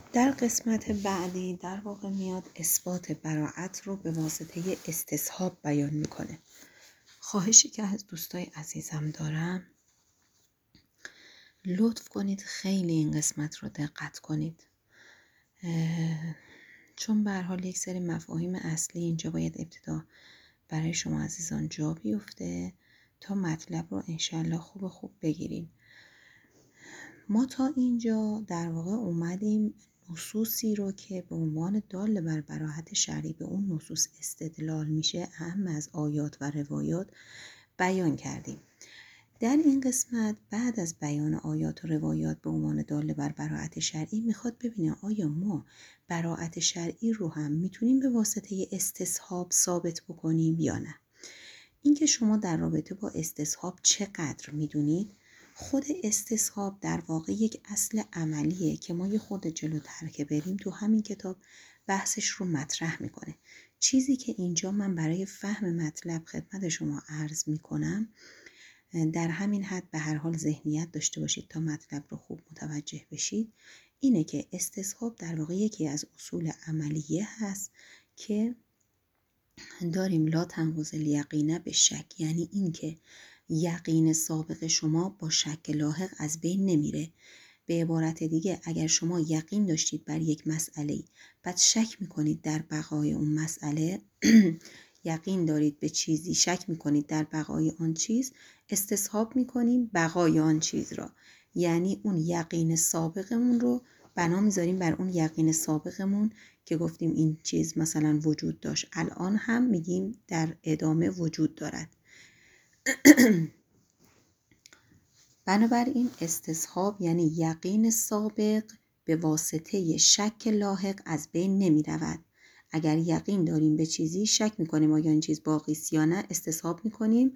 در قسمت بعدی در واقع میاد اثبات براءت رو به واسطه استصحاب بیان میکنه. خواهشی که از دوستای عزیزم دارم، لطف کنید خیلی این قسمت رو دقت کنید، چون به هر حال یک سری مفاهیم اصلی اینجا باید ابتدا برای شما عزیزان جا بیفته تا مطلب رو انشالله خوب بگیریم. ما تا اینجا در واقع اومدیم نصوصی رو که به عنوان دال بر براءت شرعی به اون نصوص استدلال میشه، اهم از آیات و روایات، بیان کردیم. در این قسمت بعد از بیان آیات و روایات به عنوان دال بر براءت شرعی میخواد ببینه آیا ما براءت شرعی رو هم میتونیم به واسطه استصحاب ثابت بکنیم یا نه. اینکه شما در رابطه با استصحاب چقدر میدونید، خود استصحاب در واقع یک اصل عملیه که ما یه خود جلوتر که بریم تو همین کتاب بحثش رو مطرح میکنه. چیزی که اینجا من برای فهم مطلب خدمت شما عرض میکنم، در همین حد به هر حال ذهنیت داشته باشید تا مطلب رو خوب متوجه بشید، اینه که استصحاب در واقع یکی از اصول عملیه هست که داریم لا تنقض الیقین به شک، یعنی این که یقین سابق شما با شک لاحق از بین نمیره. به عبارت دیگه اگر شما یقین داشتید بر یک مسئله بعد شک میکنید در بقای اون مسئله یقین دارید به چیزی شک میکنید در بقای آن چیز، استصحاب میکنیم بقای آن چیز را، یعنی اون یقین سابقمون رو بنا میذاریم بر اون یقین سابقمون که گفتیم این چیز مثلا وجود داشت، الان هم میگیم در ادامه وجود دارد. بنابراین استصحاب یعنی یقین سابق به واسطه شک لاحق از بین نمی رود. اگر یقین داریم به چیزی شک میکنیم آیا این چیز باقی است یا نه، استصحاب میکنیم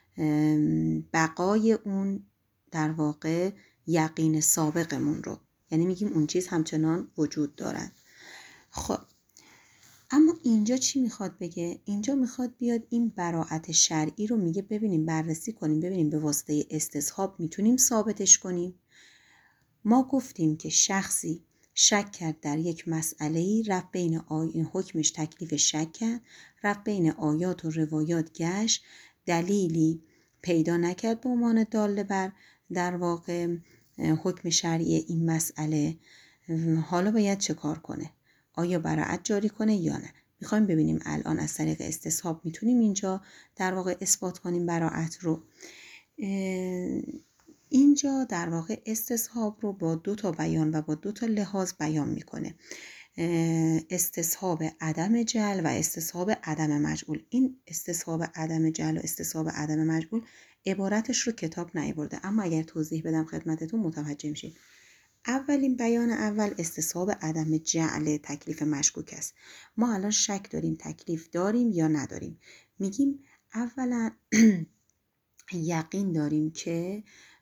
بقای اون در واقع یقین سابقمون رو، یعنی میگیم اون چیز همچنان وجود دارد. خب اما اینجا چی میخواد بگه؟ اینجا میخواد بیاد این براءت شرعی رو میگه ببینیم بررسی کنیم، ببینیم به واسطه استصحاب میتونیم ثابتش کنیم. ما گفتیم که شخصی شک کرد در یک مسئله‌ای، رفت بین حکمش تکلیف شک کرد، رفت بین آیات و روایات گشت، دلیلی پیدا نکرد به عنوان داله بر در واقع حکم شرعی این مسئله. حالا باید چه کار کنه؟ آیا براءت جاری کنه یا نه؟ میخوایم ببینیم الان از طریق استصحاب میتونیم اینجا در واقع اثبات کنیم براءت رو. اینجا در واقع استصحاب رو با دو تا بیان و با دو تا لحاظ بیان میکنه، استصحاب عدم جعل و استصحاب عدم مجعول. این استصحاب عدم جعل و استصحاب عدم مجعول عبارتش رو کتاب نیاورده، اما اگر توضیح بدم خدمتتون متوجه میشید. اولین بیان اول استصحاب عدم جعل تکلیف مشکوک است. ما الان شک داریم تکلیف داریم یا نداریم. میگیم اولا یقین داریم که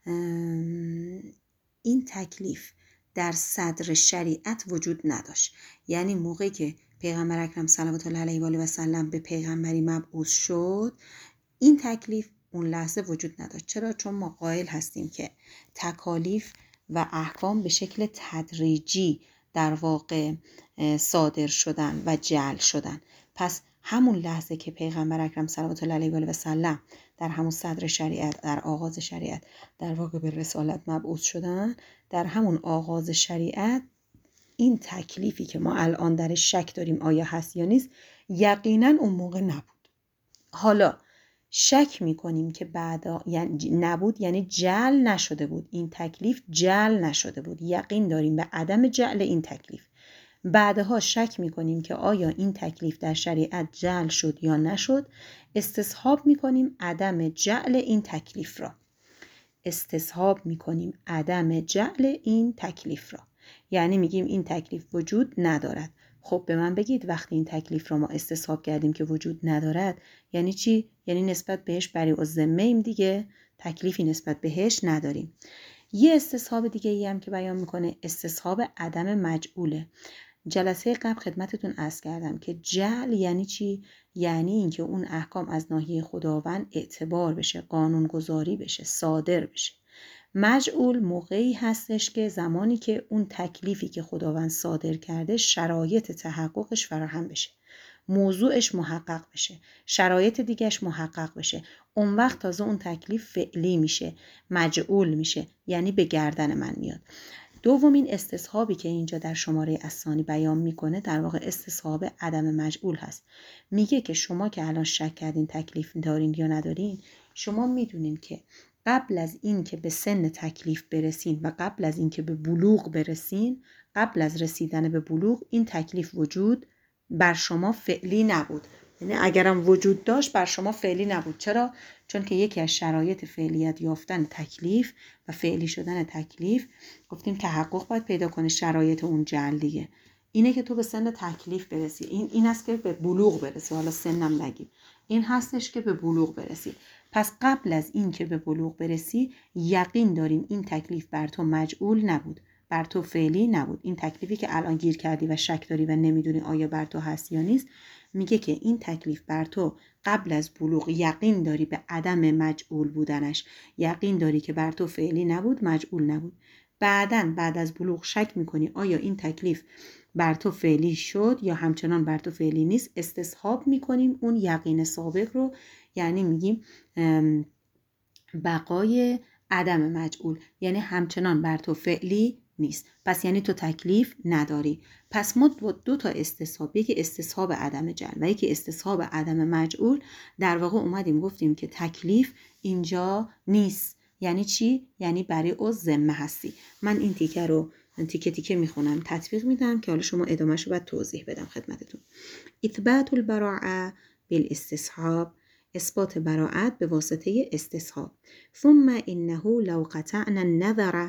این تکلیف در صدر شریعت وجود نداشت، یعنی موقعی که پیغمبر اکرم صلوات الله علیه و آله و سلم به پیغمبری مبعوث شد این تکلیف اون لحظه وجود نداشت. چرا؟ چون ما قائل هستیم که تکالیف و احکام به شکل تدریجی در واقع صادر شدن و جعل شدن. پس همون لحظه که پیغمبر اکرم صلوات الله علیه و آله و سلم در همون صدر شریعت، در آغاز شریعت در واقع به رسالت مبعوث شدن، در همون آغاز شریعت این تکلیفی که ما الان درش شک داریم آیا هست یا نیست یقینا اون موقع نبود. حالا شک میکنیم که بعدا یعنی نبود، یعنی جعل نشده بود، این تکلیف جعل نشده بود، یقین داریم به عدم جعل این تکلیف. بعدها شک میکنیم که آیا این تکلیف در شریعت جعل شد یا نشد، استصحاب میکنیم عدم جعل این تکلیف را. استصحاب میکنیم عدم جعل این تکلیف را، یعنی میگیم این تکلیف وجود ندارد. خب به من بگید وقتی این تکلیف را ما استصحاب کردیم که وجود ندارد یعنی چی؟ یعنی نسبت بهش بری الذمه ایم دیگه، تکلیفی نسبت بهش نداریم. یه استصحاب دیگه ای هم که بیان میکنه استصحاب عدم مجعوله. جلسه قبل خدمتتون عرض کردم که جعل یعنی چی؟ یعنی اینکه اون احکام از ناحیه خداوند اعتبار بشه، قانون گذاری بشه، صادر بشه. مجعول موقعی هستش که زمانی که اون تکلیفی که خداوند صادر کرده شرایط تحققش فراهم بشه، موضوعش محقق بشه، شرایط دیگهش محقق بشه، اون وقت تازه اون تکلیف فعلی میشه، مجعول میشه، یعنی به گردن من میاد. دومین استصحابی که اینجا در شماره الثانی بیان میکنه در واقع استصحاب عدم مجعول هست. میگه که شما که الان شک کردین تکلیف دارین یا ندارین، شما میدونین که قبل از این که به سن تکلیف برسین و قبل از این که به بلوغ برسین، قبل از رسیدن به بلوغ این تکلیف وجود بر شما فعلی نبود. یعنی اگرم وجود داشت بر شما فعلی نبود. چرا؟ چون که یکی از شرایط فعلیت یافتن تکلیف و فعلی شدن تکلیف گفتیم تحقق باید پیدا کنه شرایط اون جعل دیگه. اینه که تو به سن تکلیف برسی. این است که به بلوغ برسی. حالا سنم نگیم. این هستش که به بلوغ برسی. پس قبل از این که به بلوغ برسی یقین داریم این تکلیف بر تو مجعول نبود، بر تو فعلی نبود. این تکلیفی که الان گیر کردی و شک داری و نمیدونی آیا بر تو هست یا نیست، میگه که این تکلیف بر تو قبل از بلوغ یقین داری به عدم مجعول بودنش، یقین داری که بر تو فعلی نبود، مجعول نبود. بعد از بلوغ شک میکنی آیا این تکلیف بر تو فعلی شد یا همچنان بر تو فعلی نیست، استصحاب میکنیم اون یقین سابق رو، یعنی میگیم بقای عدم مجعول، یعنی همچنان بر تو فعلی نیست. پس یعنی تو تکلیف نداری. پس ما دو تا استصحاب، یکی استصحاب عدم جعل و یکی استصحاب عدم مجعول، در واقع اومدیم گفتیم که تکلیف اینجا نیست. یعنی چی؟ یعنی برای او ذمه هستی. من این تیکه رو تیکه تیکه میخونم، تطبیق میدم که حالا شما ادامهش رو باید توضیح بدم خدمتتون. اثبات البراءه بالاستصحاب، اثبات براءت به واسطه استصحاب. ثم انه لو قطعنا النظر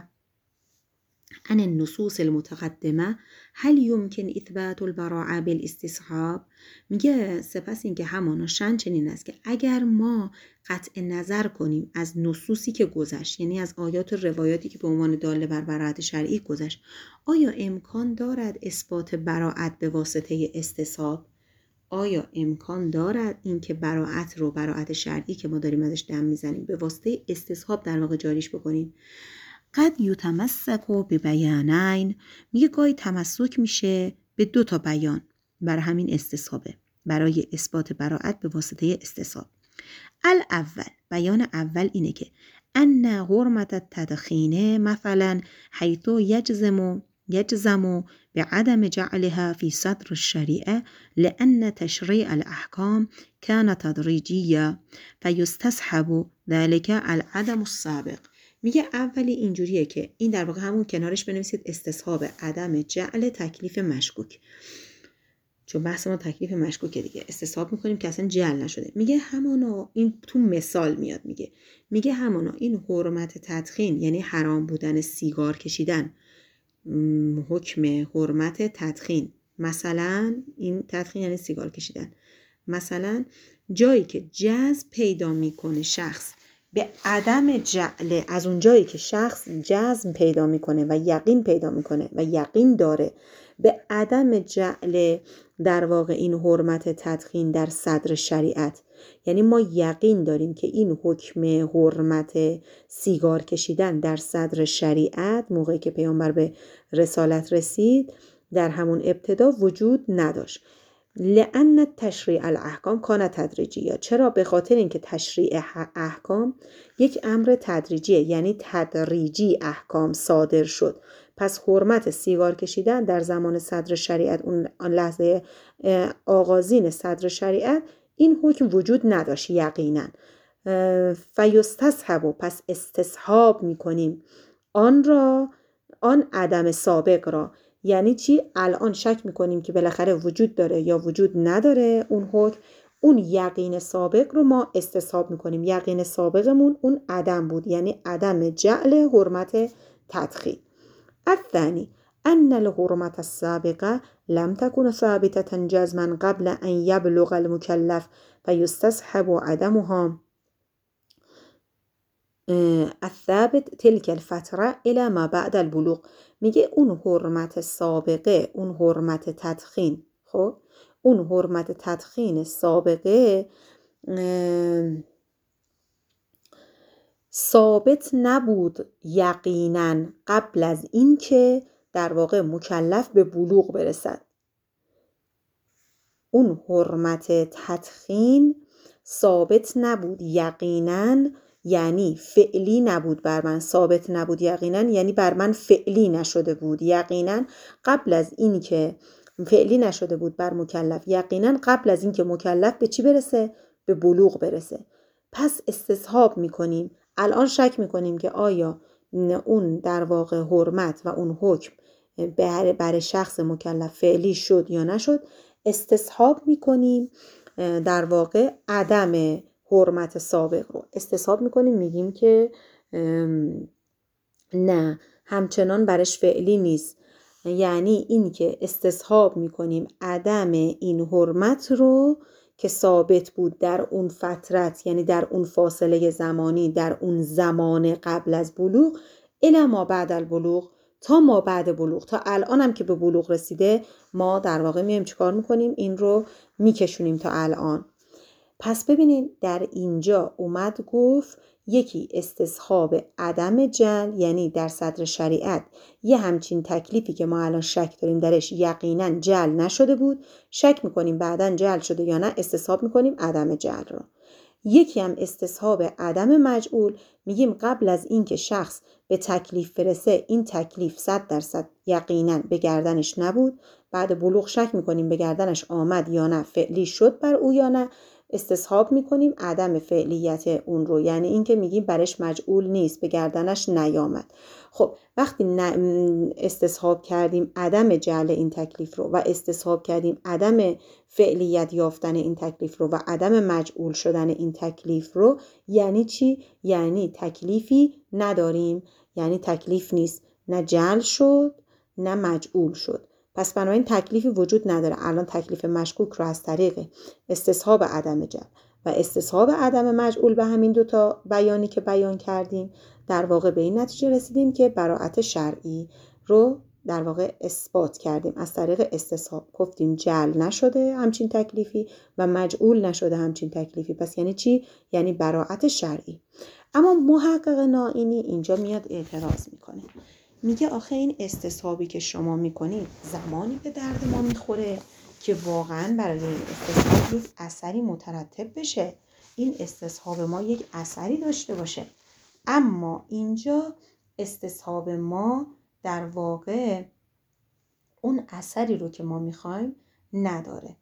عن النصوص المتقدمه هل يمكن اثبات البراءه بالاستصحاب؟ میگه سپس اینکه همانا شأن چنین است که اگر ما قطع نظر کنیم از نصوصی که گذشت، یعنی از آیات و روایاتی که به عنوان داله بر براءت شرعی گذشت، آیا امکان دارد اثبات براءت به واسطه استصحاب؟ آیا امکان دارد اینکه براءت شرعی که ما داریم ازش دم میزنیم به واسطه استصحاب در واقع جاریش بکنیم؟ قد یتمسک ببیانین، میگه گاهی تمسک میشه به 2 تا بیان برای همین استصحابه، برای اثبات براءت به واسطه استصحاب. الاول، بیان اول اینه که ان حرمت التدخین مثلا حیث یجزم بعدم جعلها في صدر الشريعة لأن تشريع الأحكام كان تدريجيا فيستصحب ذلك العدم السابق. میگه اولی اینجوریه که این در واقع همون کنارش بنویسید استصحاب عدم جعل تکلیف مشکوک، چون بحث ما تکلیف مشکوکه دیگه، استصحاب میکنیم که اصلا جعل نشده. میگه همانا این تو مثال میاد، میگه همانا این حرمت تدخین یعنی حرام بودن سیگار کشیدن، حکم حرمت تدخین، مثلا این تدخین یعنی سیگار کشیدن، مثلا جایی که جذب پیدا میکنه شخص به عدم جعل، از اون جایی که شخص جزم پیدا میکنه و یقین پیدا میکنه و یقین داره به عدم جعل در واقع این حرمت تدخین در صدر شریعت، یعنی ما یقین داریم که این حکم حرمت سیگار کشیدن در صدر شریعت موقعی که پیامبر به رسالت رسید در همون ابتدا وجود نداشت. لأن تشریع الاحکام کان تدریجیه. چرا؟ به خاطر اینکه تشریع احکام یک امر تدریجیه، یعنی تدریجی احکام صادر شد. پس حرمت سیگار کشیدن در زمان صدر شریعت، اون لحظه آغازین صدر شریعت، این حکم وجود نداشت یقینا. فیستصحب، پس استصحاب میکنیم آن عدم سابق را. یعنی چی؟ الان شک میکنیم که بالاخره وجود داره یا وجود نداره اون حکم، اون یقین سابق رو ما استصحاب میکنیم. یقین سابقمون اون عدم بود، یعنی عدم جعل حرمت تدخین. الثانی ان الحرمت السابقه لم تكن ثابته جزما قبل ان يبلغ المكلف فيستصحب عدمها الثابت تلك الفتره الى ما بعد البلوغ. میگه اون حرمت سابقه، اون حرمت تدخین، خب اون حرمت تدخین سابقه ثابت نبود یقیناً قبل از این که در واقع مکلف به بلوغ برسد. اون حرمت تدخین ثابت نبود یقیناً، یعنی فعلی نبود بر من. ثابت نبود یقیناً یعنی بر من فعلی نشده بود. یقیناً قبل از این که فعلی نشده بود بر مکلف، یقیناً قبل از این که مکلف به چی برسه؟ به بلوغ برسه. پس استصحاب میکنیم، الان شک میکنیم که آیا اون در واقع حرمت و اون حکم برای شخص مکلف فعلی شد یا نشد. استصحاب میکنیم در واقع عدم حرمت سابق رو استصحاب میکنیم، میگیم که نه همچنان برش فعلی نیست. یعنی این که استصحاب میکنیم عدم این حرمت رو که ثابت بود در اون فترت، یعنی در اون فاصله زمانی، در اون زمان قبل از بلوغ، الی ما بعد البلوغ، تا ما بعد بلوغ، تا الان هم که به بلوغ رسیده ما در واقع میایم چیکار میکنیم؟ این رو میکشونیم تا الان. پس ببینید در اینجا اومد گفت یکی استصحاب عدم جل، یعنی در صدر شریعت یه همچین تکلیفی که ما الان شک داریم درش یقینا جل نشده بود، شک میکنیم بعداً جل شده یا نه، استصحاب میکنیم عدم جل رو. یکی هم استصحاب عدم مجعول، میگیم قبل از این که شخص به تکلیف برسه این تکلیف 100% یقینا به گردنش نبود، بعد بلوغ شک میکنیم به گردنش آمد یا نه، فعلی شد بر او یا نه، استصحاب میکنیم عدم فعلیت اون رو، یعنی این که میگیم برش مجعول نیست، به گردنش نیامد. خب وقتی استصحاب کردیم عدم جعل این تکلیف رو و استصحاب کردیم عدم فعلیت یافتن این تکلیف رو و عدم مجعول شدن این تکلیف رو، یعنی چی؟ یعنی تکلیفی نداریم، یعنی تکلیف نیست، نه جعل شد نه مجعول شد. پس بنابراین تکلیفی وجود نداره. الان تکلیف مشکوک رو از طریق استصحاب عدم جعل و استصحاب عدم مجعول به همین دوتا بیانی که بیان کردیم در واقع به این نتیجه رسیدیم که براءت شرعی رو در واقع اثبات کردیم از طریق استصحاب. گفتیم جعل نشده همچین تکلیفی و مجعول نشده همچین تکلیفی. پس یعنی چی؟ یعنی براءت شرعی. اما محقق نائینی اینجا میاد اعتراض میکنه، میگه آخه این استصحابی که شما میکنید زمانی به درد ما میخوره که واقعا برای این استصحاب یک اثری مترتب بشه، این استصحاب ما یک اثری داشته باشه. اما اینجا استصحاب ما در واقع اون اثری رو که ما میخوایم نداره.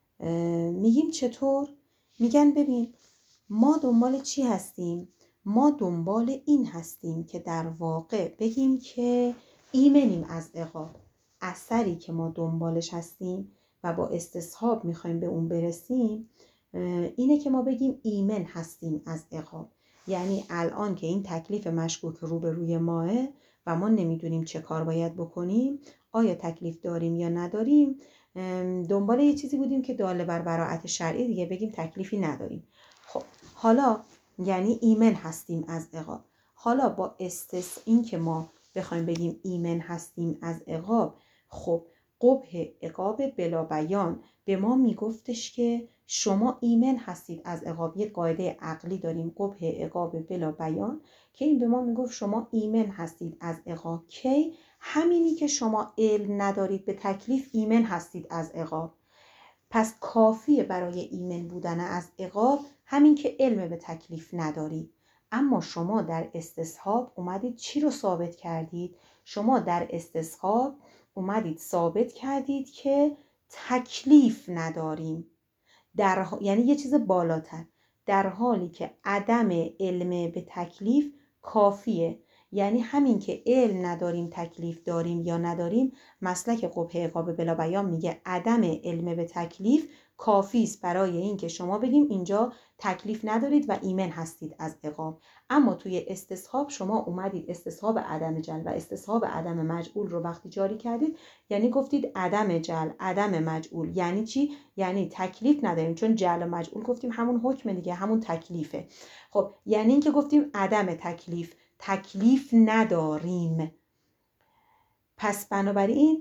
میگیم چطور؟ میگن ببین ما دنبال چی هستیم؟ ما دنبال این هستیم که در واقع بگیم که ایمنیم از عقاب. اثری که ما دنبالش هستیم و با استصحاب میخوایم به اون برسیم اینه که ما بگیم ایمن هستیم از عقاب. یعنی الان که این تکلیف مشکوک رو به روی ماه و ما نمیدونیم چه کار باید بکنیم، آیا تکلیف داریم یا نداریم، دنبال یه چیزی بودیم که داله بر براءت شرعی، دیگه بگیم تکلیفی نداریم. خب حالا یعنی ایمن هستیم از عقاب. حالا با این که ما بخوایم بگیم ایمن هستیم از عقاب، خب قبح عقاب بلا بیان به ما میگفتش که شما ایمن هستید از عقاب. یک قاعده عقلی داریم قبح عقاب بلا بیان که این به ما میگفت شما ایمن هستید از عقاب. کی؟ همینی که شما علم ندارید به تکلیف ایمن هستید از عقاب. پس کافیه برای ایمن بودن از عقاب همین که علم به تکلیف ندارید. اما شما در استصحاب اومدید چی رو ثابت کردید؟ شما در استصحاب اومدید ثابت کردید که تکلیف نداریم، یعنی یه چیز بالاتر، در حالی که عدم علم به تکلیف کافیه. یعنی همین که علم نداریم تکلیف داریم یا نداریم، مسلک قبح عقاب بلا بیان میگه عدم علم به تکلیف کافی است برای این که شما بگیم اینجا تکلیف ندارید و ایمن هستید از عقاب. اما توی استصحاب شما اومدید استصحاب عدم جل و استصحاب عدم مجعول رو وقتی جاری کردید، یعنی گفتید عدم جل عدم مجعول. یعنی چی؟ یعنی تکلیف نداریم، چون جل و مجعول گفتیم همون حکم دیگه، همون تکلیفه. خب یعنی این که گفتیم عدم تکلیف نداریم. پس بنابراین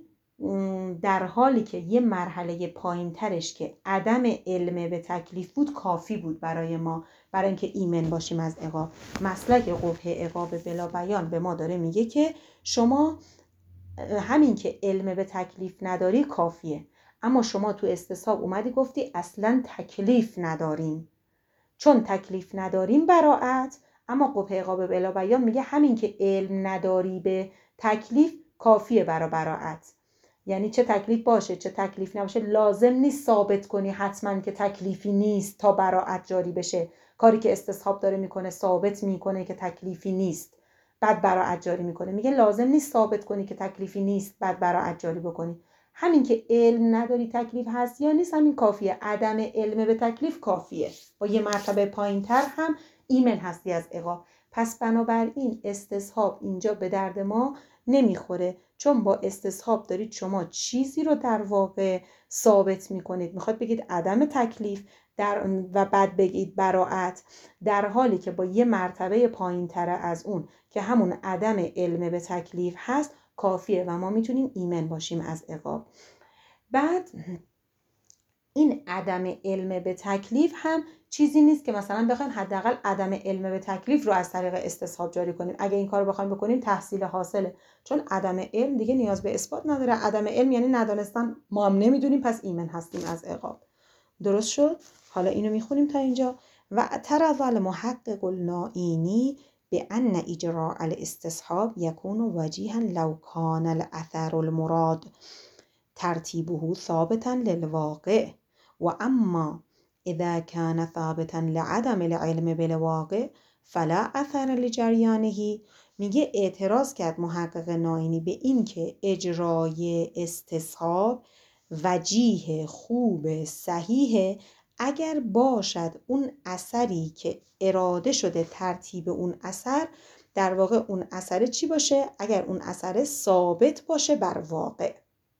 در حالی که یه مرحله پایین ترش که عدم علم به تکلیف بود کافی بود برای ما، برای اینکه ایمن باشیم از عقاب. مسلک قبح عقاب بلا بیان به ما داره میگه که شما همین که علم به تکلیف نداری کافیه، اما شما تو استصحاب اومدی گفتی اصلا تکلیف نداریم، چون تکلیف نداریم براعت، اما قبح عقاب بلا بیان میگه همین که علم نداری به تکلیف کافیه برای براعت. یعنی چه تکلیف باشه چه تکلیف نباشه لازم نیست ثابت کنی حتما که تکلیفی نیست تا براعت جاری بشه. کاری که استصحاب داره میکنه ثابت میکنه که تکلیفی نیست، بعد براعت جاری میکنه. میگه لازم نیست ثابت کنی که تکلیفی نیست بعد براعت جاری بکنی، همین که علم نداری تکلیف هست یا نیست همین کافیه. عدم علم به تکلیف کافیه، با یه مرتبه پایین تر هم ایمن هستی از عقاب. پس بنابراین استصحاب اینجا به درد ما نمیخوره، چون با استصحاب دارید شما چیزی رو در واقع ثابت میکنید، میخواد بگید عدم تکلیف و بعد بگید براعت، در حالی که با یه مرتبه پایین تر از اون که همون عدم علم به تکلیف هست کافیه و ما میتونیم ایمن باشیم از عقاب. بعد این عدم علم به تکلیف هم چیزی نیست که مثلا بخوایم حداقل عدم علم به تکلیف رو از طریق استصحاب جاری کنیم. اگه این کار رو بخوایم بکنیم تحصیل حاصله، چون عدم علم دیگه نیاز به اثبات نداره. عدم علم یعنی ندانستن، ما هم نمیدونیم پس ایمن هستیم از عقاب. درست شد؟ حالا اینو میخونیم تا اینجا. و اعترض المحقق النائینی بأن اجراء الاستصحاب يكون وجيها لو كان الاثر المراد ترتيبه ثابتا للواقع، واما اذا كان ثابتا لعدم العلم بالواقع فلا اثر لجریانه. میگه اعتراض کرد محقق نائینی به این که اجرای استصحاب وجیه خوب صحیحه اگر باشد اون اثری که اراده شده ترتیب اون اثر در واقع اون اثر چی باشه؟ اگر اون اثر ثابت باشه بر واقع.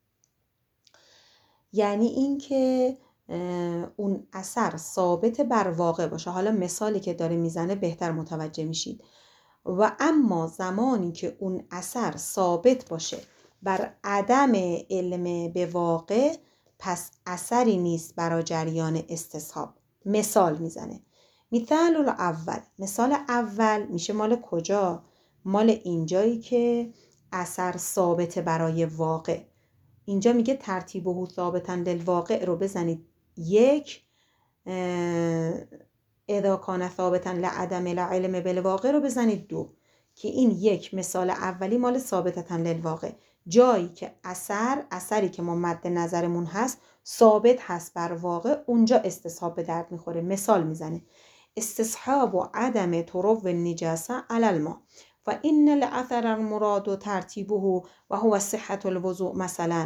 یعنی این که اون اثر ثابت بر واقع باشه. حالا مثالی که داره میزنه بهتر متوجه میشید. و اما زمانی که اون اثر ثابت باشه بر عدم علم به واقع پس اثری نیست برای جریان استصحاب. مثال میزنه. مثال الاول، مثال اول میشه مال کجا؟ مال اینجایی که اثر ثابت برای واقع. اینجا میگه ترتیبه ثابتا للواقع رو بزنید یک، اذا کان ثابتا لعدم العلم بالواقع رو بزنید دو، که این یک مثال اولی مال ثابتتا للواقع، جایی که اثری که ما مد نظرمون هست ثابت هست بر واقع، اونجا استصحاب به درد میخوره. مثال میزنه. استصحاب و عدم ترو النجاسه علی الماء فإن الأثر المراد ترتیبه و هو صحة الوضوء مثلا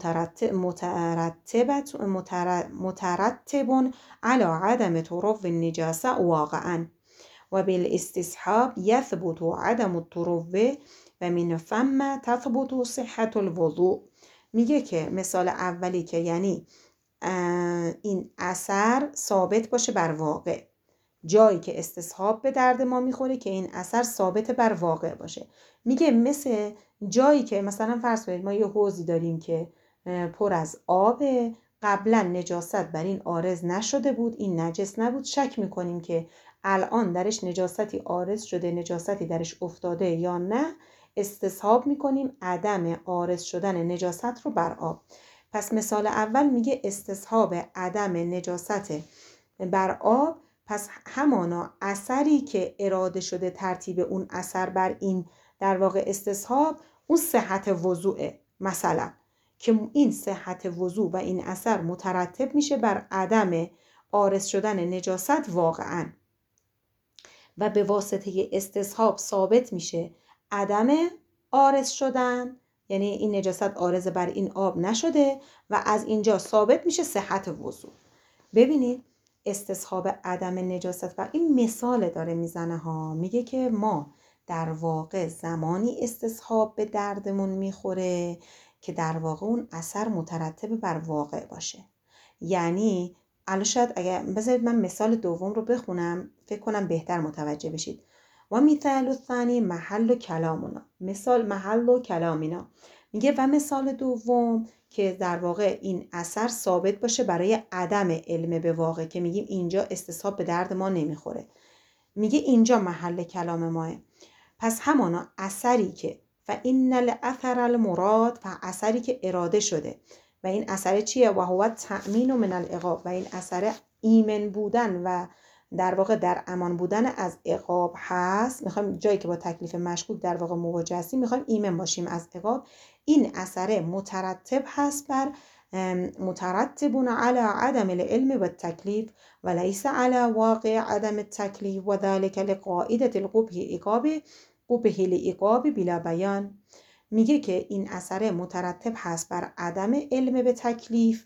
مترتب على عدم ترو النجاسه واقعا و بالاستصحاب يثبت عدم الترو و من ثم تثبت صحة الوضوء. میگه که مثال اولی که یعنی این اثر ثابت باشه بر واقع، جایی که استصحاب به درد ما میخوره که این اثر ثابت بر واقع باشه. میگه مثل جایی که مثلا فرض کنید ما یه حوضی داریم که پر از آب، قبلا نجاست بر این عارض نشده بود، این نجس نبود، شک میکنیم که الان درش نجاستی عارض شده، نجاستی درش افتاده یا نه، استصحاب میکنیم عدم عارض شدن نجاست رو بر آب. پس مثال اول میگه استصحاب عدم نجاست بر آب، پس همانا اثری که اراده شده ترتیب اون اثر بر این در واقع استصحاب اون صحت وضوعه، مثلا که این صحت وضوع و این اثر مترتب میشه بر عدم عارض شدن نجاست واقعا و به واسطه استصحاب ثابت میشه عدم عارض شدن، یعنی این نجاست عارض بر این آب نشده و از اینجا ثابت میشه صحت وضوع. ببینید استصحاب عدم نجاست و این مثال داره میزنه ها، میگه که ما در واقع زمانی استصحاب به دردمون میخوره که در واقع اون اثر مترتب بر واقع باشه. یعنی الان شاید اگر بذارید من مثال دوم رو بخونم فکر کنم بهتر متوجه بشید. و مثال الثانی محل کلامنا، مثال محل کلامنا، میگه و مثال دوم که در واقع این اثر ثابت باشه برای عدم علم به واقع، که میگیم اینجا استصحاب به درد ما نمیخوره. میگه اینجا محل کلام ماه. پس همانا اثری که فإن الاثر المراد، و اثری که اراده شده و این اثر چیه؟ و هو تأمین من العقاب، و این اثر ایمن بودن و در واقع در امان بودن از عقاب هست. میخوایم جایی که با تکلیف مشکوک در واقع مواجه هستیم میخوایم ایمن باشیم از عقاب. این اثر مترتب هست بر مترتبون علی عدم العلم و التکلیف و لیس علی واقع عدم التکلیف و ذلك لقاعده القبح لعقاب بلا بیان. میگه که این اثر مترتب هست بر عدم علم به تکلیف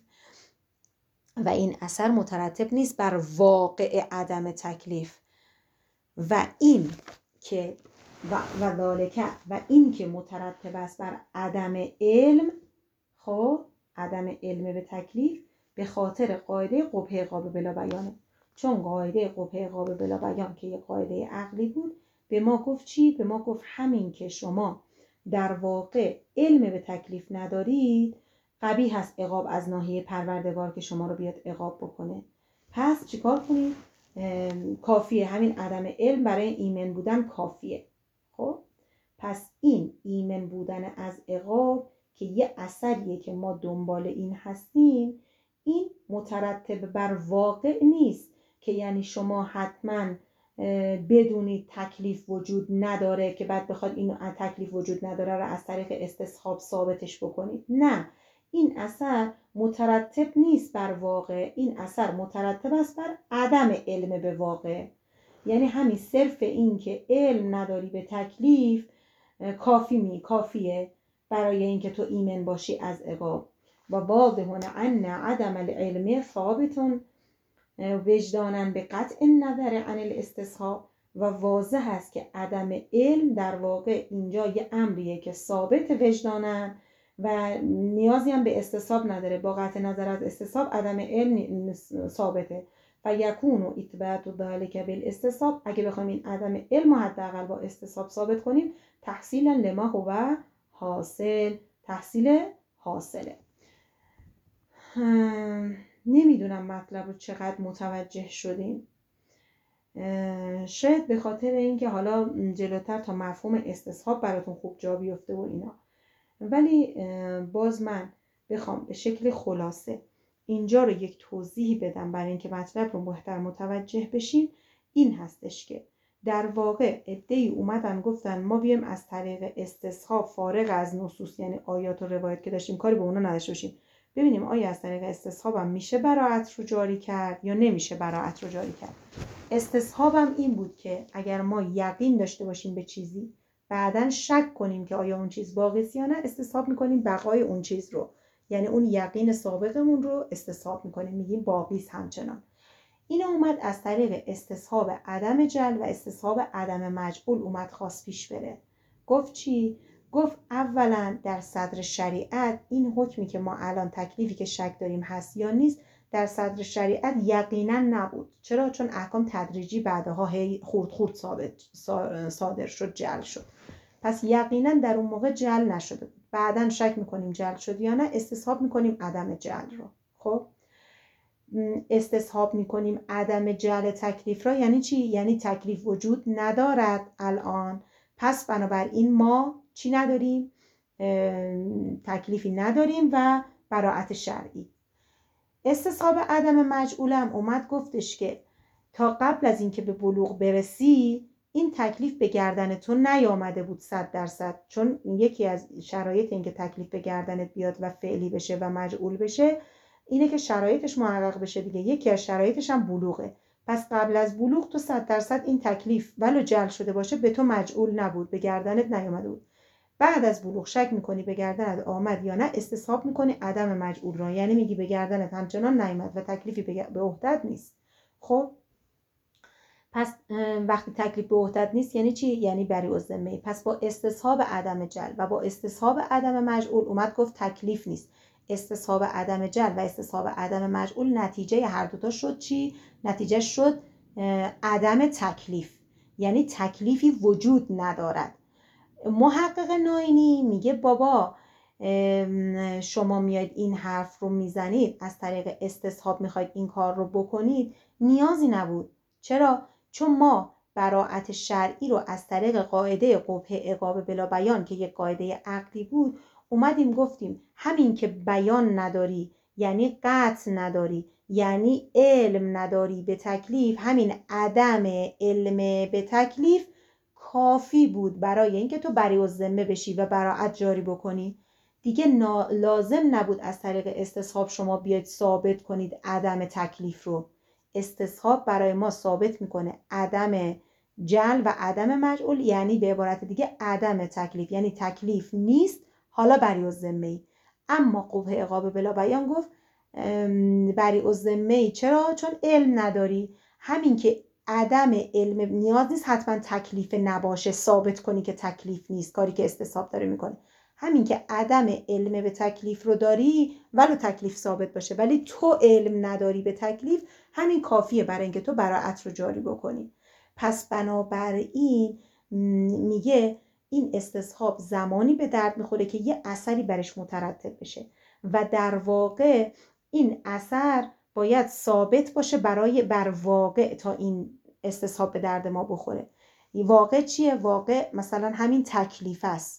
و این اثر مترتب نیست بر واقع عدم تکلیف، و این که و ذالک و این که مترتب است بر عدم علم، خب عدم علم به تکلیف به خاطر قاعده قبح عقاب بلا بیانه. چون قاعده قبح عقاب بلا بیان که یه قاعده عقلی بود به ما گفت چی؟ به ما گفت همین که شما در واقع علم به تکلیف ندارید قبیح هست عقاب از ناحیه پروردگار که شما رو بیاد عقاب بکنه. پس چیکار کنید؟ کافیه همین عدم علم برای ایمن بودن کافیه. خب پس این ایمن بودن از عقاب که یه اثریه که ما دنبال این هستیم، این مترتب بر واقع نیست که یعنی شما حتما بدونید تکلیف وجود نداره که بعد بخواد اینو تکلیف وجود نداره رو از طریق استصحاب ثابتش بکنید. نه، این اثر مترتب نیست بر واقع، این اثر مترتب است بر عدم علم به واقع. یعنی همین صرف این که علم نداری به تکلیف کافیه برای اینکه تو ایمن باشی از عقاب. و واضح ان عدم العلم ثابت وجدانا به قطع النظر عن الاستصحاب، و واضح است که عدم علم در واقع اینجا یه امریه که ثابت وجدانا و نیازی هم به استصحاب نداره. با قطع نظر از استصحاب عدم علم ثابته. و یکون اثبات ذلك بالاستصحاب، اگه بخوایم این عدم علم حداقل با استصحاب ثابت کنیم، تحصیلا لما هو حاصل، تحصیل حاصله. نمیدونم مطلب رو چقدر متوجه شدیم. شاید به خاطر اینکه حالا جلوتر تا مفهوم استصحاب براتون خوب جا بیفته و اینا، ولی باز من بخوام به شکل خلاصه اینجا رو یک توضیحی بدم برای اینکه مطلب رو بهتر متوجه بشیم، این هستش که در واقع عده‌ای اومدن گفتن ما بیایم از طریق استصحاب فارغ از نصوص، یعنی آیات و روایت که داشتیم کاری به اونا نداشته باشیم، ببینیم آیا از طریق استصحاب هم میشه براءت رو جاری کرد یا نمیشه براءت رو جاری کرد. استصحابم این بود که اگر ما یقین داشته باشیم به چیزی بعدن شک کنیم که آیا اون چیز باقی است یا نه، استصحاب میکنیم بقای اون چیز رو، یعنی اون یقین سابقمون رو استصحاب میکنیم، میگیم باقی است همچنان. این اومد از طریق استصحاب عدم جل و استصحاب عدم مجعول اومد خواست پیش بره. گفت چی؟ گفت اولا در صدر شریعت این حکمی که ما الان تکلیفی که شک داریم هست یا نیست در صدر شریعت یقینا نبود. چرا؟ چون احکام تدریجی بعدها خورد صادر شد، جل شد. پس یقینا در اون موقع جل نشده بود. بعدن شک میکنیم جل شد یا نه، استصحاب میکنیم عدم جل رو. خب استصحاب میکنیم عدم جل تکلیف را، یعنی چی؟ یعنی تکلیف وجود ندارد الان، پس بنابراین ما چی نداریم؟ تکلیفی نداریم و براءت شرعی. استصحاب عدم مجعولم اومد گفتش که تا قبل از اینکه به بلوغ برسی این تکلیف به گردن تو نیامده بود 100%، چون یکی از شرایط اینکه تکلیف به گردنت بیاد و فعلی بشه و مجعول بشه اینه که شرایطش محقق بشه دیگه. یکی از شرایطش هم بلوغه. پس قبل از بلوغ تو 100% این تکلیف ولو جل شده باشه به تو مجعول نبود، به گردنت نیامده بود. بعد از بلوغ شک میکنی به گردنت آمد یا نه، استصحاب میکنی عدم مجعول را، یعنی میگی به گردنت همچنان نیامد و تکلیفی به عهدت نیست. خب پس وقتی تکلیف به عهدت نیست یعنی چی؟ یعنی بری الذمه. پس با استصحاب عدم جل و با استصحاب عدم مجعول اومد گفت تکلیف نیست. استصحاب عدم جل و استصحاب عدم مجعول نتیجه هر دوتا شد چی؟ نتیجه شد عدم تکلیف، یعنی تکلیفی وجود ندارد. محقق ناینی میگه بابا شما میاید این حرف رو میزنید، از طریق استصحاب میخواید این کار رو بکنید، نیازی نبود. چرا؟ چون ما براءت شرعی رو از طریق قاعده قبح عقاب بلا بیان که یک قاعده عقلی بود اومدیم گفتیم همین که بیان نداری، یعنی قطع نداری، یعنی علم نداری به تکلیف، همین عدم علم به تکلیف کافی بود برای اینکه تو بری الذمه بشی و براءت جاری بکنی. دیگه لازم نبود از طریق استصحاب شما بیاید ثابت کنید عدم تکلیف رو. استصحاب برای ما ثابت میکنه عدم جل و عدم مجعول، یعنی به عبارت دیگه عدم تکلیف، یعنی تکلیف نیست، حالا بری الذمه ای. اما قبح عقاب بلا بیان گفت بری الذمه ای. چرا؟ چون علم نداری. همین که عدم علم، نیاز نیست حتما تکلیف نباشه ثابت کنی که تکلیف نیست، کاری که استصحاب داره میکنه. همین که عدم علم به تکلیف رو داری ولو تکلیف ثابت باشه، ولی تو علم نداری به تکلیف، همین کافیه برای اینکه تو براءت رو جاری بکنی. پس بنابراین میگه این استصحاب زمانی به درد میخوره که یه اثری برش مترتب بشه و در واقع این اثر باید ثابت باشه بر واقع تا این استصحاب به درد ما بخوره. واقع چیه؟ واقع مثلا همین تکلیف است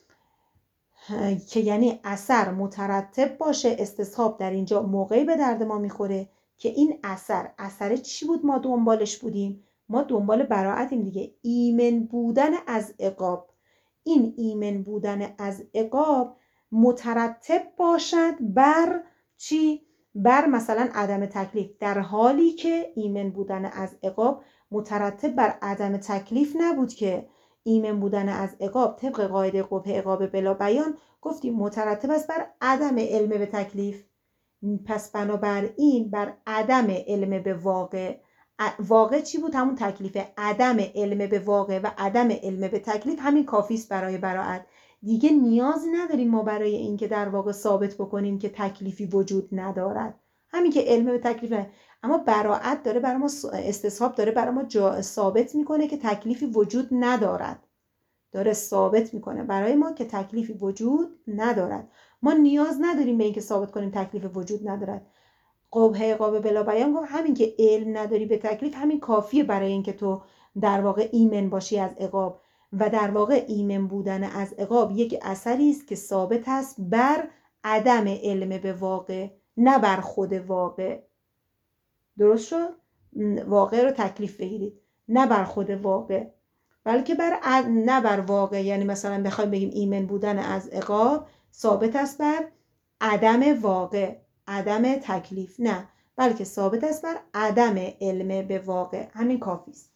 که یعنی اثر مترتب باشه. استصحاب در اینجا موقعی به درد ما میخوره که این اثر چی بود ما دنبالش بودیم؟ ما دنبال براءتیم دیگه، ایمن بودن از عقاب. این ایمن بودن از عقاب مترتب باشد بر چی؟ بر مثلا عدم تکلیف، در حالی که ایمن بودن از عقاب مترتب بر عدم تکلیف نبود. که ایمن بودن از عقاب طبق قاعده قبح عقاب بلا بیان گفتیم مترتب است بر عدم علم به تکلیف. پس بنابراین بر عدم علم به واقع، واقع چی بود؟ همون تکلیف. عدم علم به واقع و عدم علم به تکلیف همین کافی است برای براءت. دیگه نیازی نداریم ما برای این که در واقع ثابت بکنیم که تکلیفی وجود ندارد، همین که علم به تکلیف ندارد. اما براءت داره برای ما، استصحاب داره برای ما ثابت میکنه که تکلیفی وجود ندارد، داره ثابت میکنه برای ما که تکلیفی وجود ندارد. ما نیاز نداریم به اینکه ثابت کنیم تکلیف وجود ندارد. قبح عقاب بلا بیان گفت همین که علم نداری به تکلیف همین کافیه برای اینکه تو در واقع ایمن باشی از عقاب. و در واقع ایمن بودن از عقاب یک اثری است که ثابت است بر عدم علم به واقع، نه بر خود واقع. درست شد؟ واقع رو تکلیف بگیرید، نه بر خود واقع، بلکه نه بر واقع. یعنی مثلا بخوایم بگیم ایمن بودن از عقاب ثابت است بر عدم واقع، عدم تکلیف، نه، بلکه ثابت است بر عدم علم به واقع، همین کافی است.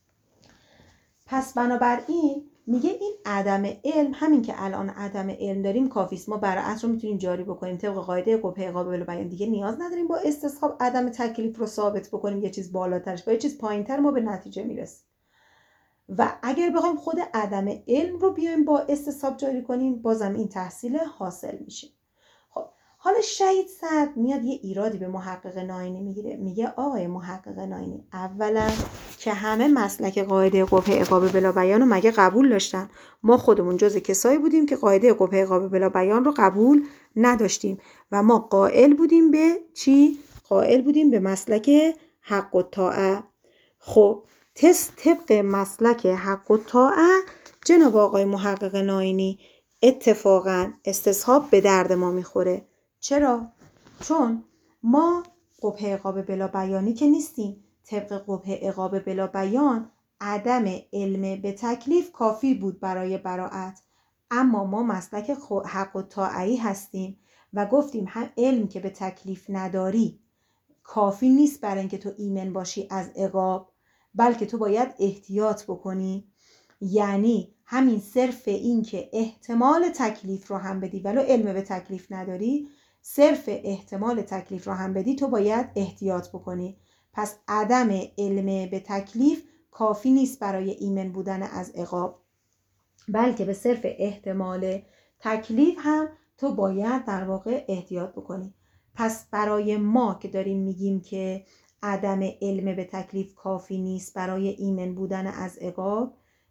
پس بنابراین میگه این عدم علم، همین که الان عدم علم داریم کافی است، ما براءت رو میتونیم جاری بکنیم طبق قاعده قبح عقاب بلا بیان. دیگه نیاز نداریم با استصحاب عدم تکلیف رو ثابت بکنیم، یه چیز بالاترش با یه چیز پایینتر ما به نتیجه میرسیم. و اگر بخوایم خود عدم علم رو بیایم با استصحاب جاری کنیم بازم این تحصیل حاصل میشه. خب حالا شهید سعد میاد یه ایرادی به محقق ناینی میگیره. میگه آقای محقق ناینی، اولا که همه مسلک قاعده قبح عقاب بلا بیان رو مگه قبول داشتن؟ ما خودمون جز کسایی بودیم که قاعده قبح عقاب بلا بیان رو قبول نداشتیم و ما قائل بودیم به چی؟ قائل بودیم به مسلک حق و طاعه. خب طبق مسلک حق و طاعه جناب آقای محقق ناینی اتفاقا استصحاب به درد ما میخوره. چرا؟ چون ما قبح عقاب بلا بیانی که نیستیم. طبق قبح عقاب بلا بیان عدم علم به تکلیف کافی بود برای براءت، اما ما مسلک حق و طاعه‌ای هستیم و گفتیم هم علم که به تکلیف نداری کافی نیست برای اینکه تو ایمن باشی از عقاب، بلکه تو باید احتیاط بکنی. یعنی همین صرف این که احتمال تکلیف رو هم بدی ولو علم به تکلیف نداری، صرف احتمال تکلیف رو هم بدی تو باید احتیاط بکنی. پس عدم علم به تکلیف کافی نیست برای ایمن بودن از عقاب، بلکه به صرف احتمال تکلیف هم تو باید در واقع احتیاط بکنی. پس برای ما که داریم میگیم که عدم علم به تکلیف کافی نیست برای ایمن بودن از عقاب،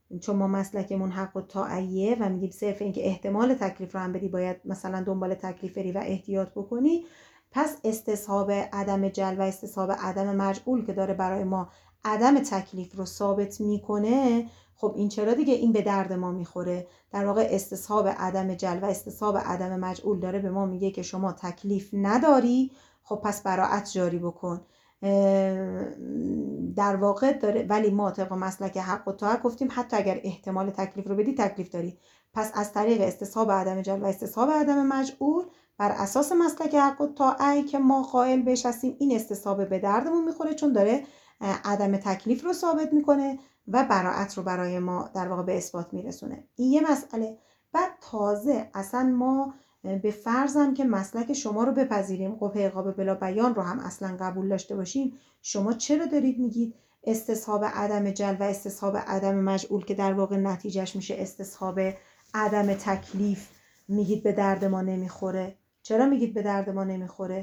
چون ما مسلکمون حق الطاعه و میگیم صرف این که احتمال تکلیف رو هم بدی باید مثلا دنبال تکلیف بری و احتیاط بکنی، پس استصحاب عدم جل و استصحاب عدم مجعول که داره برای ما عدم تکلیف رو ثابت میکنه، خب این چرا دیگه این به درد ما میخوره؟ در واقع استصحاب عدم جل و استصحاب عدم مجعول داره به ما میگه که شما تکلیف نداری، خب پس براءت جاری بکن. در واقع داره، ولی ما طبق مسلک حق الطاعه گفتیم حتی اگر احتمال تکلیف رو بدی تکلیف داری. پس از طریق استصحاب عدم جل و استصحاب عدم مجعول بر اساس مسلک حق الطاعه که ما قائل بهش هستیم، این استصحاب به دردمون میخوره چون داره عدم تکلیف رو ثابت میکنه و براءت رو برای ما در واقع به اثبات میرسونه. این یه مسئله. بعد تازه اصلا ما به فرضم که مسلک شما رو بپذیریم، قبح عقاب بلا بیان رو هم اصلا قبول داشته باشیم، شما چرا دارید میگید استصحاب عدم جل و استصحاب عدم مجعول که در واقع نتیجهش میشه استصحاب عدم تکلیف، میگید به درد ما نمیخوره؟ چرا میگید به درد ما نمیخوره؟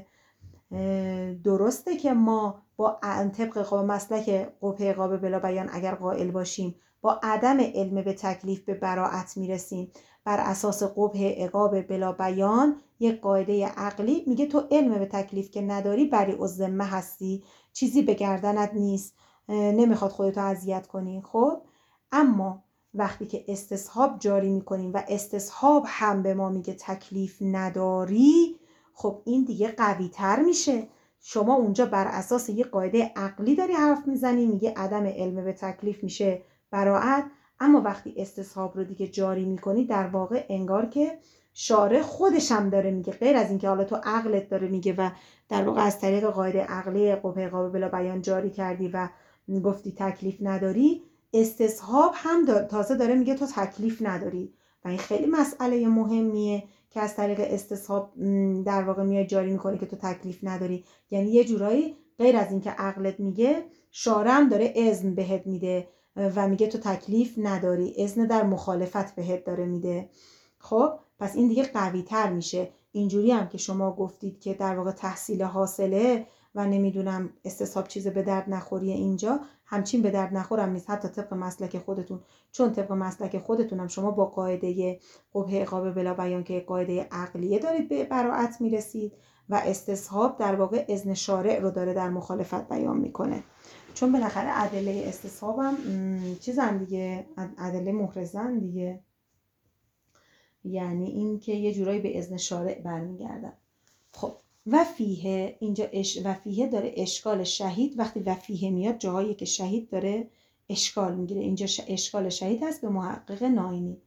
درسته که ما با طبق مسلک قبح عقاب بلا بیان اگر قائل باشیم با عدم علم به تکلیف به براءت میرسیم، بر اساس قبح عقاب بلا بیان یک قاعده عقلی میگه تو علم به تکلیف که نداری بری الذمه هستی، چیزی به گردنت نیست، نمیخواد خودتو اذیت کنی. خب اما وقتی که استصحاب جاری میکنیم و استصحاب هم به ما میگه تکلیف نداری، خب این دیگه قوی تر میشه. شما اونجا بر اساس یه قاعده عقلی داری حرف میزنی، میگه عدم علم به تکلیف میشه براءت، اما وقتی استصحاب رو دیگه جاری میکنی در واقع انگار که شارع خودش هم داره میگه، غیر از اینکه حالا تو عقلت داره میگه و در واقع از طریق قاعده عقلی قبح عقاب بلا بیان جاری کردی و گفتی تکلیف نداری، استصحاب هم تازه داره میگه تو تکلیف نداری. و این خیلی مسئله مهمیه که از طریق استصحاب در واقع میای جاری میکنی که تو تکلیف نداری. یعنی یه جورایی غیر از اینکه عقلت میگه، شارع هم داره اذن بهت میده و میگه تو تکلیف نداری، اذن در مخالفت بهت داره میده. خب پس این دیگه قوی تر میشه. اینجوری هم که شما گفتید که در واقع تحصیل حاصله و نمیدونم استصحاب چیز به درد نخوریه، اینجا همچین به درد نخورم نیست، حتی طبق مسلک خودتون، چون طبق مسلک خودتون هم شما با قاعده قبح عقاب بلا بیان که قاعده عقلیه دارید به براءت میرسید و استصحاب در واقع اذن شارع رو داره در مخالفت بیان میکنه. چون بالاخره ادله استصحاب هم چیزن دیگه، ادله محرزن دیگه، یعنی این که یه جورایی به اذن شارع برمیگردن. خب و فیه، اینجا و فیه داره اشکال شهید، وقتی و فیه میاد جاهایی که شهید داره اشکال میگیره، اینجا اشکال شهید هست به محقق ناینی.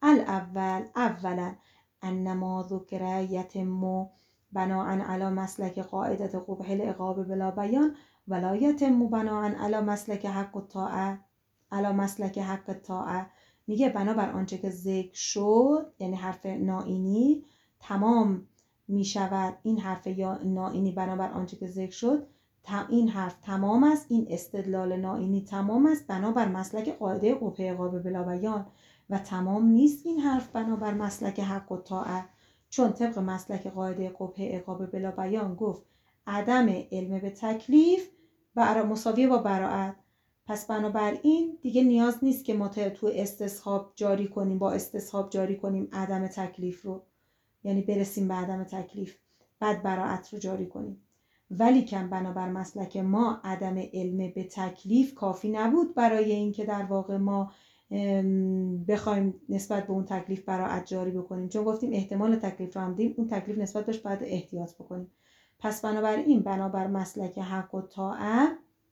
اولا انما ذکر یتم بناء علی مسلک قاعدت قبح العقاب بلا بیان ولا یتم بناء علی مسلک حق الطاعه علی مسلک حق الطاعه. میگه بنابر آنچه که ذکر شد، یعنی حرف ناینی تمام میشود، این حرف یا ناینی بنابر آنچه که ذکر شد، این حرف تمام است، این استدلال ناینی تمام است بنابر مسلک قاعده قبح عقاب بلا بیان، و تمام نیست این حرف بنابر مسلک حق الطاعه، چون طبق مسلک قاعده قبح عقاب بلا بیان گفت عدم علم به تکلیف مساویه با براءت. پس بنابراین دیگه نیاز نیست که ما تو استصحاب جاری کنیم، با استصحاب جاری کنیم عدم تکلیف رو، یعنی برسیم به عدم تکلیف بعد براءت رو جاری کنیم. ولی کم بنابر مسلک ما عدم علم به تکلیف کافی نبود برای اینکه در واقع ما بخوایم نسبت به اون تکلیف براءت جاری بکنیم، چون گفتیم احتمال تکلیف رو هم دیم، اون تکلیف نسبت بهش باید احتیاط بکنیم. پس بنابراین بنابر مسلک حق الطاعه،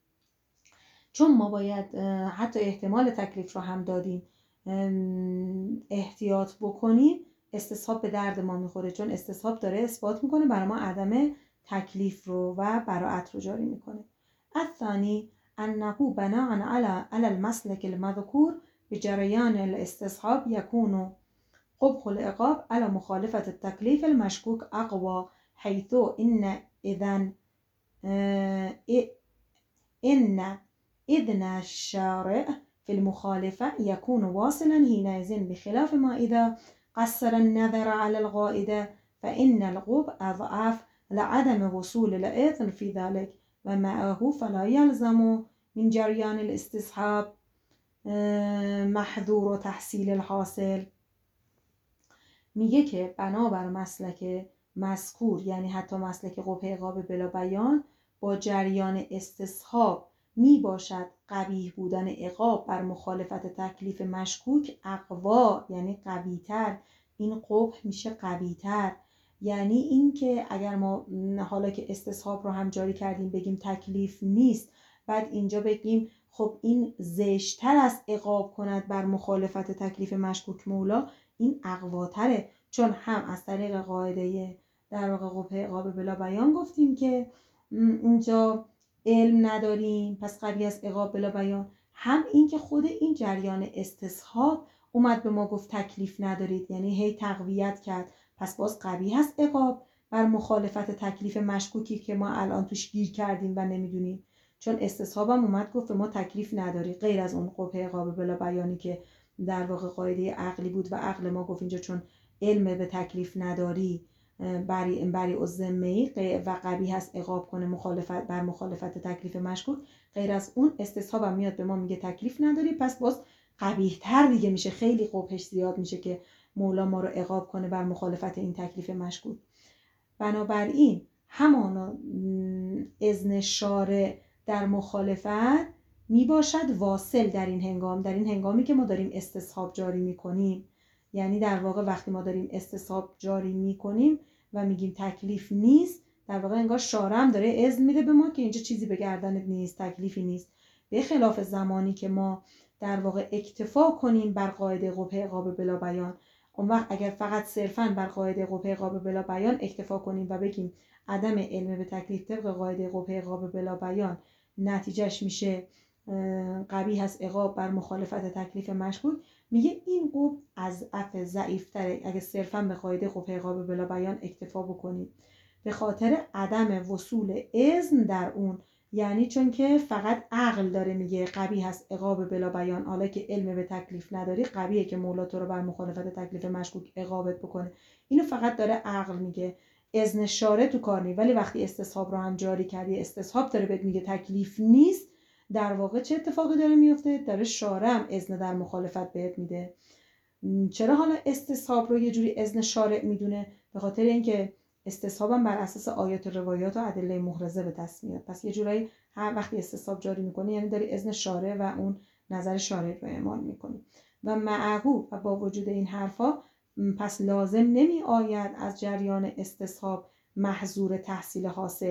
چون ما باید حتی احتمال تکلیف رو هم دادیم احتیاط بکنیم، استصحاب به درد ما میخوره، چون استصحاب داره اثبات میکنه برای ما عدم تکلیف رو و براءت رو جاری میکنه. الثانی انه بناء على المسلك المذكور بجريان الاستصحاب يكون قبح العقاب على مخالفة التكليف المشكوك أقوى، حيث إن إذن الشارع في المخالفة يكون واصلا حينئذ، بخلاف ما إذا قصر النظر على القاعدة فإن القبح أضعف لعدم وصول الإذن في ذلك، ومعه فلا يلزم من جريان الاستصحاب محظور و تحصیل الحاصل. میگه که بنابر مسلک مذکور، یعنی حتی مسلک قبح عقاب بلا بیان، با جریان استصحاب می باشد قبیح بودن عقاب بر مخالفت تکلیف مشکوک اقوا، یعنی قوی‌تر. این قبح میشه قوی‌تر. یعنی این که اگر ما حالا که استصحاب رو هم جاری کردیم بگیم تکلیف نیست، بعد اینجا بگیم خب این زشت‌تر از عقاب کند بر مخالفت تکلیف مشکوک مولا، این اقواتره. چون هم از طریق قاعده در واقع قبح عقاب بلا بیان گفتیم که اینجا علم نداریم پس قوی از عقاب بلا بیان، هم این که خود این جریان استصحاب اومد به ما گفت تکلیف ندارید، یعنی هی تقویت کرد، پس باز قوی هست عقاب بر مخالفت تکلیف مشکوکی که ما الان توش گیر کردیم و نمیدونیم. چون استصحاب هم اومد گفت به ما تکلیف نداری، غیر از اون قبح عقاب بلا بیانی که در واقع قاعده عقلی بود و عقل ما گفت اینجا چون علم به تکلیف نداری بری الذمه و قبیح هست عقاب کنه مخالفت بر مخالفت تکلیف مشکوک، غیر از اون استصحاب هم میاد به ما میگه تکلیف نداری، پس باز قبیح تر دیگه میشه، خیلی قبحش زیاد میشه که مولا ما رو عقاب کنه بر مخالفت این تکلیف مشکوک. بنابراین همانا اذن شارع در مخالفت می باشد واصل در این هنگامی که ما داریم استصحاب جاری می کنیم. یعنی در واقع وقتی ما داریم استصحاب جاری می کنیم و میگیم تکلیف نیست، در واقع انگار شارع هم داره اذن میده به ما که اینجا چیزی به گردنت نیست، تکلیفی نیست. به خلاف زمانی که ما در واقع اکتفا کنیم بر قاعده قبح عقاب بلا بیان، اون وقت اگر فقط صرفاً بر قاعده قبح عقاب بلا بیان اکتفا کنیم و بگیم عدم علم به تکلیف طبق قاعده قبح عقاب بلا بیان نتیجهش میشه قبیح هست عقاب بر مخالفت تکلیف مشکوک، میگه این قبح از اف ضعیف‌تره اگه صرفاً به قاعده قبح عقاب بلا بیان اکتفا بکنیم، به خاطر عدم وصول اذن در اون. یعنی چون که فقط عقل داره میگه قبیح هست عقاب بلا بیان، حالا که علم به تکلیف نداری قبیحه که مولا تو رو بر مخالفت تکلیف مشکوک عقابت بکنه. اینو فقط داره عقل میگه، اذن شارع تو کار نیست. ولی وقتی استصحاب رو هم جاری کردی، استصحاب داره بهت میگه تکلیف نیست، در واقع چه اتفاقی داره میفته؟ داره شارع هم اذن در مخالفت بهت میده. چرا حالا استصحاب رو یه جوری اذن شارع میدونه؟ به خاطر اینکه استصحابم بر اساس آیات و روایات و ادله محرزه به دست میاد. پس یه جورایی هر وقتی استصحاب جاری میکنی یعنی داری اذن شارع و اون نظر شارع رو اعمال میکنی. و معهو و با وجود این حرفا پس لازم نمی آید از جریان استصحاب محظور تحصیل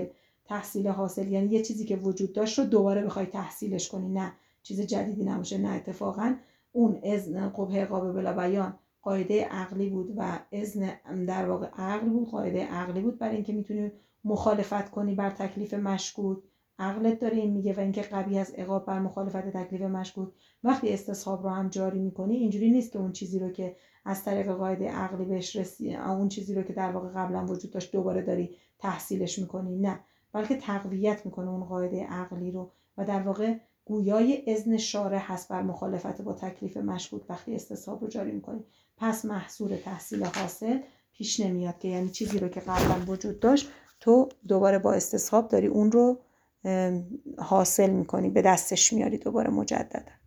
حاصل یعنی یه چیزی که وجود داشت رو دوباره بخوای تحصیلش کنی، نه چیز جدیدی نباشه. نه، اتفاقا اون اذن قبح عقاب بلا بیان قاعده عقلی بود و اذن در واقع عقل بود، قاعده عقلی بود برای اینکه میتونی مخالفت کنی بر تکلیف مشکوک، عقلت داره این میگه، و اینکه قبیح از عقاب بر مخالفت تکلیف مشکوک. وقتی استصحاب رو هم جاری میکنی اینجوری نیست که اون چیزی رو که از طریق قاعده عقلی بهش رسی، اون چیزی رو که در واقع قبلا وجود داشت دوباره داری تحصیلش میکنی، نه، بلکه تقویت میکنه اون قاعده عقلی رو و در واقع گویای اذن شارع هست بر مخالفت با تکلیف مشکوک وقتی استصحاب رو جاری میکنی. پس محظور تحصیل حاصل پیش نمیاد، که یعنی چیزی رو که قبلا وجود داشت تو دوباره با استصحاب داری اون رو حاصل میکنی، به دستش میاری دوباره مجددا.